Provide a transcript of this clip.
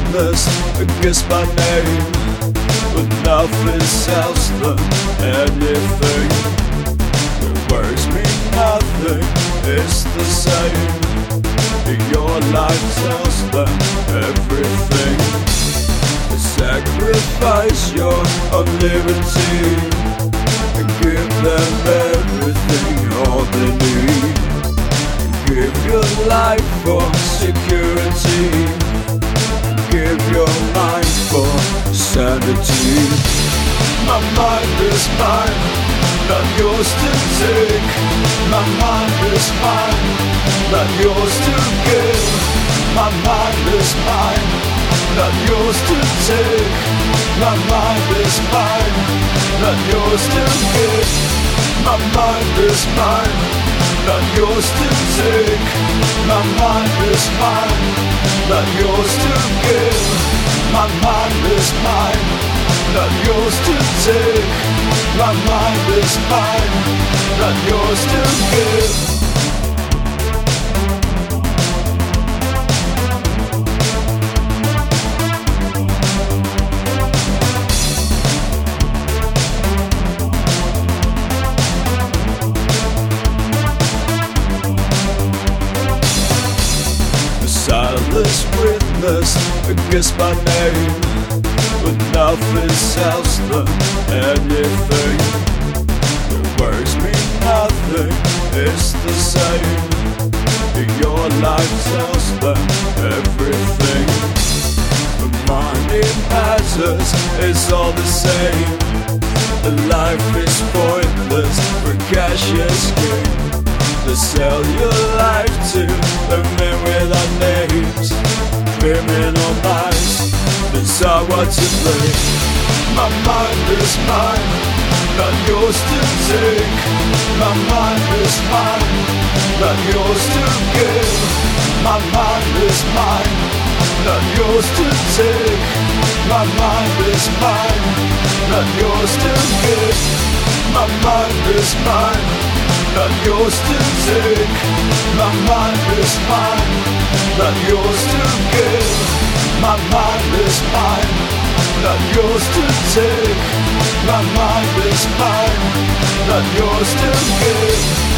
witness against my name, but nothing sells them anything. It worries me nothing, it's the same. Your life tells them everything. Sacrifice your own liberty and give them everything, all they need. Give your life for security, give your mind for sanity. My mind is mine, not yours to take. My mind is mine, not yours to give. My mind is mine, not yours to take. My mind is mine, not yours to give. My mind is mine, not yours to take. My mind is mine, not yours to give. My mind is mine, not yours to take. My mind is mine, not yours to give. Silence witness against my name, but nothing sells them anything. It worries me nothing, it's the same. Your life tells them everything. But money matters, it's all the same. Life is pointless for cash is king. To sell your life to the men without names, criminal minds decide what to blame. My mind is mine, not yours to take. My mind is mine, not yours to give. My mind is mine, not yours to take. My mind is mine, not yours to give. My mind is mine, not yours to take. My mind is mine, not yours to give. My mind is mine, not yours to take. My mind is mine, not yours to give.